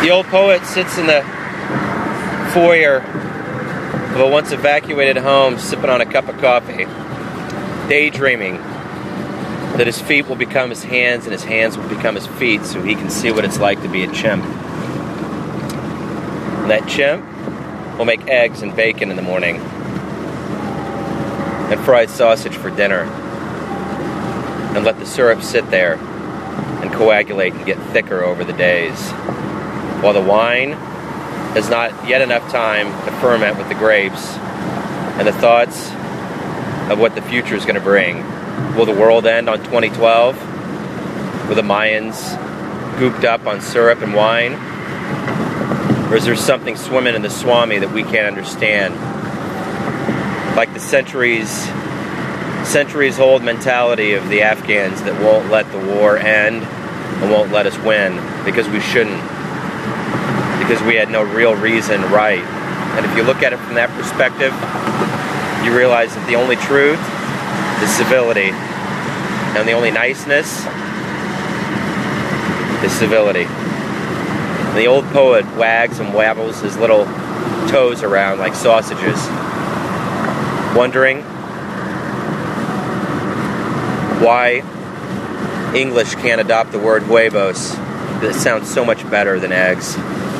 The old poet sits in the foyer of a once evacuated home, sipping on a cup of coffee, daydreaming that his feet will become his hands and his hands will become his feet so he can see what it's like to be a chimp. And that chimp will make eggs and bacon in the morning and fried sausage for dinner and let the syrup sit there and coagulate and get thicker over the days, while the wine has not yet enough time to ferment with the grapes and the thoughts of what the future is going to bring. Will the world end on 2012? Will the Mayans gooped up on syrup and wine? Or is there something swimming in the Swami that we can't understand? Like the centuries-old mentality of the Afghans that won't let the war end and won't let us win because we shouldn't. Because we had no real reason right. And if you look at it from that perspective, you realize that the only truth is civility. And the only niceness is civility. And the old poet wags and wabbles his little toes around like sausages, wondering why English can't adopt the word huevos that sounds so much better than eggs.